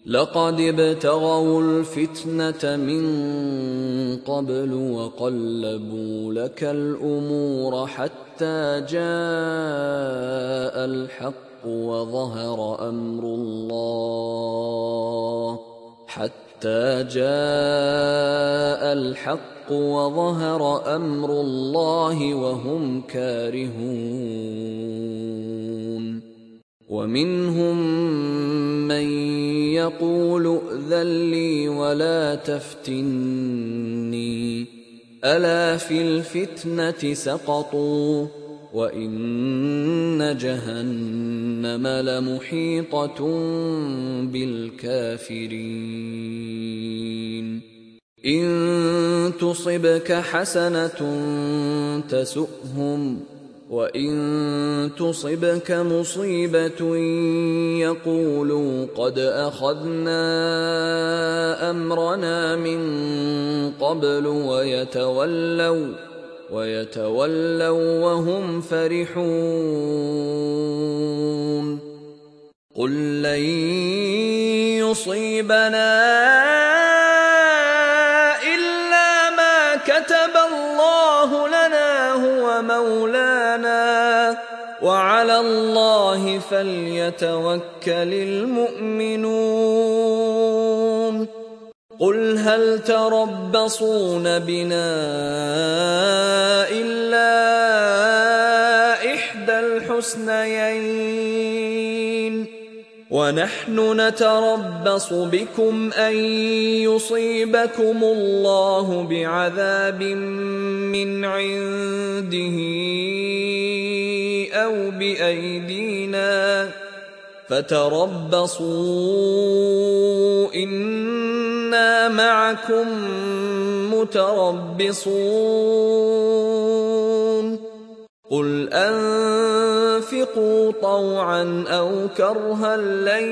لقد ابتغوا الفتنة من قبل وقلبوا لك الأمور حتى جاء الحق وظهر أمر الله وهم كارهون. ومنهم من يقول ائذن لي ولا تفتني ألا في الفتنة سقطوا وإن جهنم لمحيطة بالكافرين. إن تصبك حسنة تسؤهم وإن تصبك مصيبة يقولوا قد أخذنا أمرنا من قبل ويتولوا وهم فرحون. قل لن يصيبنا إلا ما كتب الله لنا هو مولانا وعلى الله فليتوكل المؤمنون. قل هل تربصون بنا إلا إحدى الحسنيين ونحن نتربص بكم أن يصيبكم الله بعذاب من عنده أو بأيدينا فتربصوا إنا معكم متربصون. قل أنفقوا طوعا أو كرها لن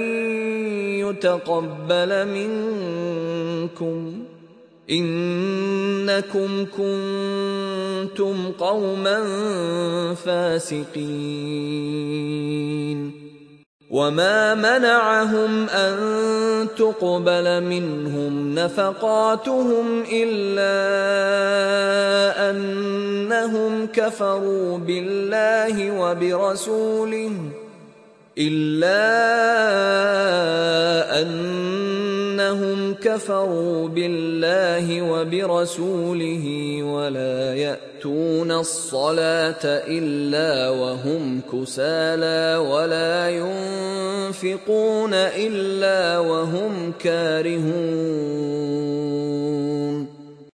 يتقبل منكم إنكم كنتم قوما فاسقين. وما منعهم أن تقبل منهم نفقاتهم إلا أنهم كفروا بالله وبرسوله ولا يأتون الصلاة إلا وهم كسالى ولا ينفقون إلا وهم كارهون.